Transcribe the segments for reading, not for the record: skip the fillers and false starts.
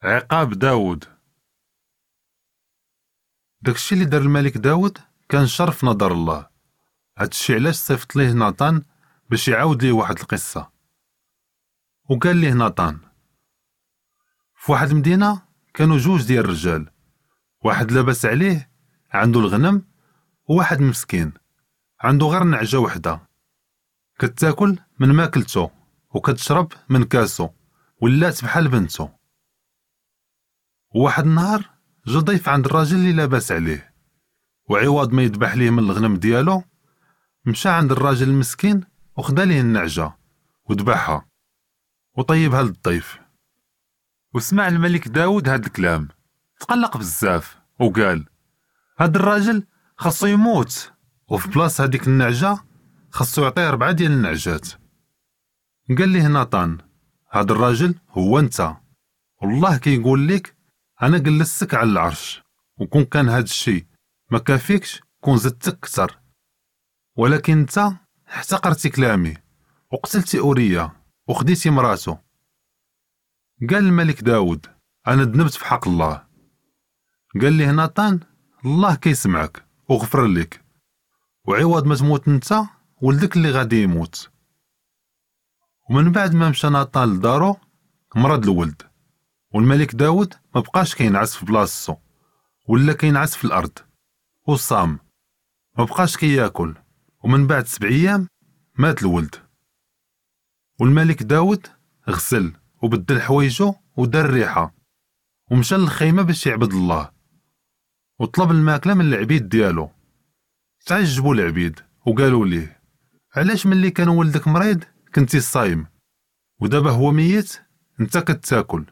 عقاب داود. داكشي اللي دار الملك داود كان شر في نظر الله. هادشي علاش صيفط ليه ناطان باش يعاود ليه واحد القصة. وقال ليه ناطان: في واحد المدينة كانوا جوج ديال الرجال، واحد لاباس عليه عنده الغنم، وواحد مسكين عنده غير نعجة وحدة كتاكل من ماكلتو وكتشرب من كاسو ولات بحال بنتو. وواحد النهار جا ضيف عند الراجل اللي لاباس عليه، وعوض ما يذبح ليه من الغنم ديالو مشى عند الراجل المسكين وخدا ليه النعجة وذبحها وطيبها للضيف. وسمع الملك داود هاد الكلام، تقلق بزاف وقال: هاد الراجل خاصو يموت، وفي بلاص هاديك النعجة خاصو يعطيه 4 ديال النعجات. قال ليه ناطان: هاد الراجل هو انت، والله كيقول لك انا جلستك على العرش، وكون كان هاد الشيء ما كافيكش كون زدتك كتر، ولكن انت احتقرتي كلامي وقتلتي أوريا وخديتي مراتو. قال الملك داود: انا ذنبت في حق الله. قال ليه ناطان: الله كيسمعك وغفر لك، وعوض ما تموت انت ولدك اللي غادي يموت. ومن بعد ما مشى ناطان لدارو مرض الولد، والملك داود ما بقاش كينعس في بلاصتو، ولا كينعس في الارض وصام، ما بقاش كياكل. ومن بعد 7 ايام مات الولد. والملك داود غسل وبدل حوايجو ودار ريحه ومشى للخيمه باش يعبد الله، وطلب الماكله من العبيد ديالو. تعجبوا العبيد وقالوا ليه: علاش ملي كان ولدك مريض كنتي صايم، ودابا هو ميت انت كتاكل؟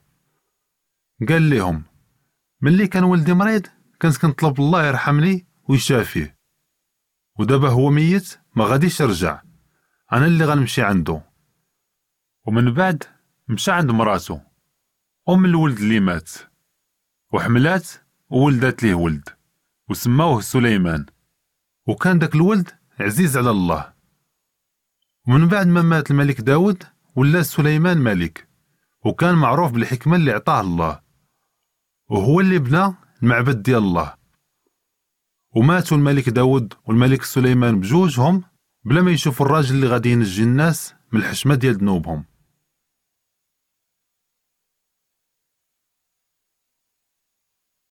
قال لهم: ملي كان ولدي مريض كنت كنطلب الله يرحمني ويشافيه، ودابا هو ميت ما غاديش يرجع، انا اللي غنمشي عنده. ومن بعد مشى عند مراتو ام الولد اللي مات، وحملات وولدات ليه ولد وسماوه سليمان، وكان داك الولد عزيز على الله. ومن بعد ما مات الملك داود ولا سليمان ملك، وكان معروف بالحكمة اللي عطاه الله، وهو اللي بنى المعبد ديال الله. وماتوا الملك داود والملك سليمان بجوجهم بلا ما يشوفوا الراجل اللي غادي ينجي الناس من الحشمة ديال ذنوبهم.